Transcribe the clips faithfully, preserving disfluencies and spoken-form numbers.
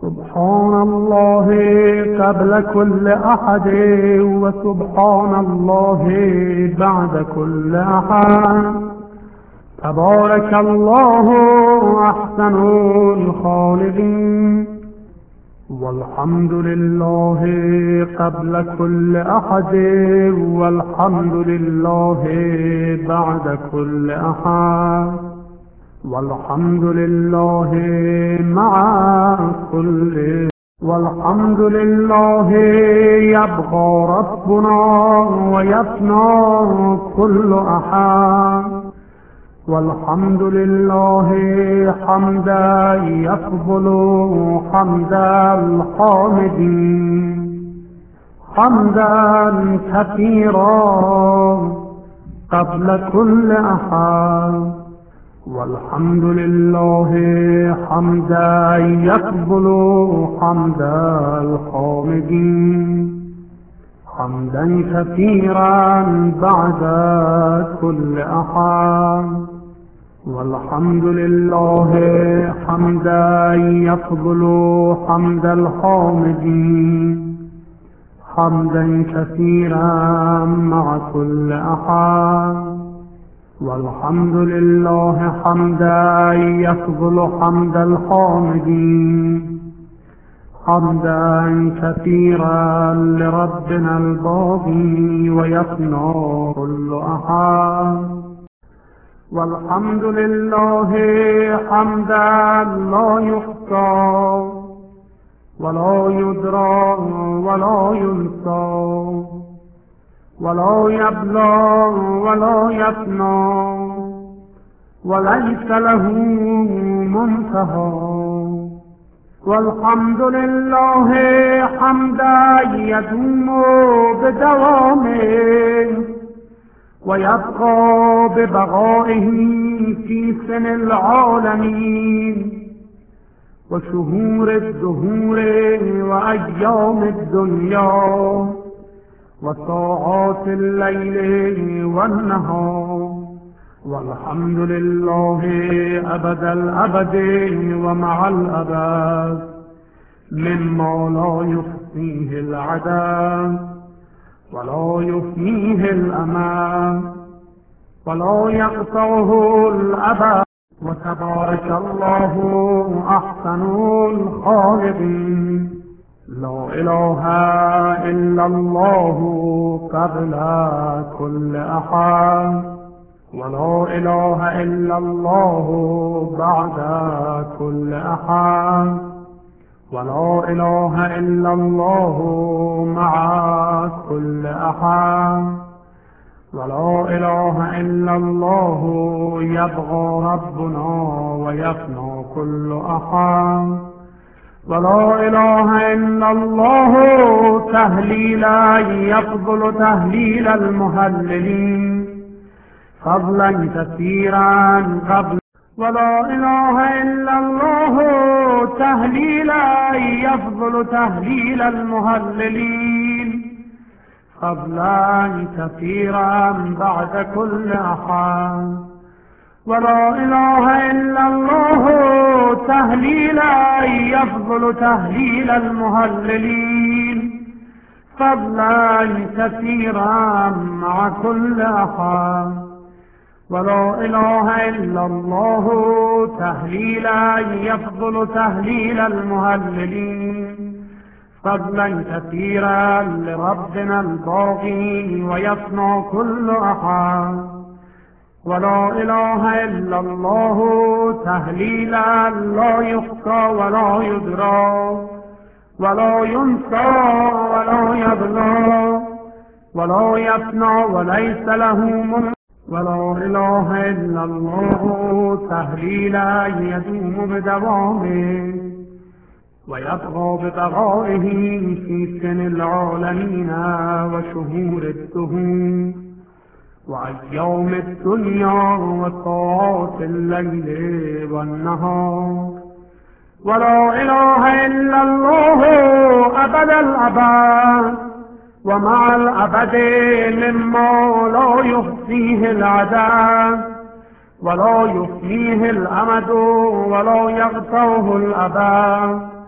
سبحان الله قبل كل أحد وسبحان الله بعد كل أحد. تبارك الله أحسن الخالقين. والحمد لله قبل كل أحد والحمد لله بعد كل أحد. والحمد لله مع كل. والحمد لله يبقى ربنا ويفنى كل أحد. والحمد لله حمدا يقبل حمد الحامدين حمدا كثيرا قبل كل أحد. والحمد لله حمدا يقبل حمد الحامدين حمدا كثيرا بعد كل أحد. والحمد لله حمدا يقبل حمد الحامدين حمدا كثيرا مع كل أحد. والحمد لله حمدا يقبل حمد الحامدين حمدا كثيرا لربنا الباقي ويفنى كل أحد. والحمد لله حمدا لا يحصى ولا يدرى ولا ينسى ولا يبلى ولا يفنى وليس له منتهى. والحمد لله حمدا يدوم بدوامه ويبقى ببقائه في سن العالمين وشهور الدهور وأيام الدنيا وساعات الليل والنهار. والحمد لله أبد الأبد ومع الأبد مما لا يحصيه العدد ولا يفنيه الأمان ولا يقطعه الأبد. وتبارك الله أحسن الخالقين. لا إله إلا الله قبل كل أحد ولا إله إلا الله بعد كل أحد. ولا إله إلا الله مع كل أحد. ولا إله إلا الله يبغى ربنا ويفنى كل أحد. ولا إله إلا الله تهليلا يفضل تهليل المهللين فضلا كثيرا قبل. ولا إله إلا الله تهليلا يفضل تهليل المهللين فضلا كثيرا بعد كل أحد. ولا إله إلا الله تهليلا يفضل تهليل المهللين فضلا كثيرا مع كل أحد. ولا إله إلا الله تهليلا يفضل تهليل المهللين فضلا كثيرا لربنا الباقي ويفنى كل أحد. ولا إله إلا الله تهليلا لا يحصى ولا يدرى ولا ينسى ولا يبلى ولا يفنى وليس له من. ولا إله إلا الله تهليلا يدوم بدوامه ويبقى ببقائه في سن العالمين وشهور الدهور وأيام الدنيا وساعات الليل والنهار. ولا إله إلا الله أبد الأبد ومع الأبد مما لا يحصيه العدد ولا يفنيه الأمد ولا يقطعه الأبد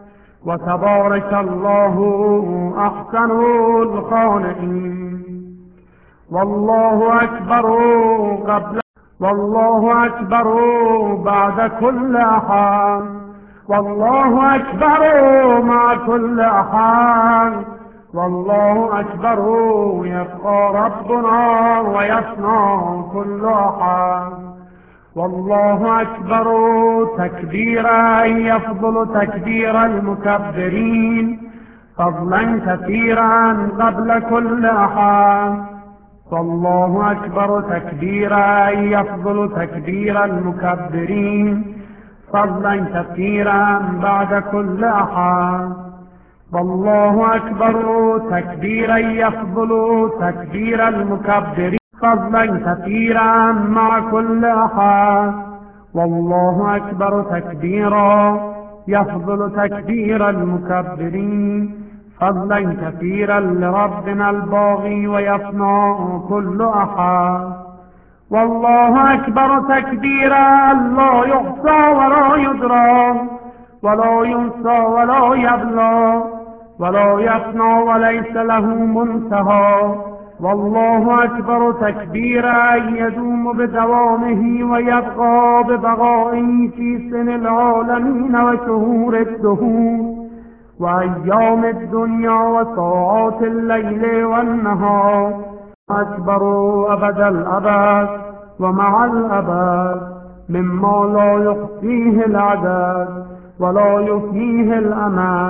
وتبارك الله أحسن الخالقين. والله أكبر قبل والله أكبر بعد كل أحد، والله أكبر مع كل أحد، والله أكبر يبقى ربنا ويفنى كل أحد. والله أكبر تكبيرا يفضل تكبير المكبرين فضلا كثيرا قبل كل أحد. والله أكبر تكبيرا يفضل تكبير المكبرين فضلا كثيرا بعد كل أحد. والله أكبر تكبيرا يفضل تكبير المكبرين فضلا كثيرا مع كل أحد. والله أكبر تكبيرا يفضل تكبير المكبرين فضلا كثيرا لربنا الباغي ويفنى كل أحد. والله أكبر تكبيرا لا يحصى ولا يدرى ولا ينسى ولا يبلى ولا يفنى وليس له منتهى. والله أكبر تكبيرا يدوم بدوامه ويبقى ببقائه في سن العالمين وشهور الدهور وأيام الدنيا وساعات الليل والنهار. أكبر أبد الأبد ومع الأبد مما لا يحصيه العدد ولا يفنيه الأمد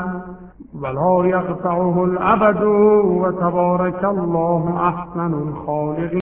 ولا يقطعه الأبد. وتبارك الله أحسن الخالقين.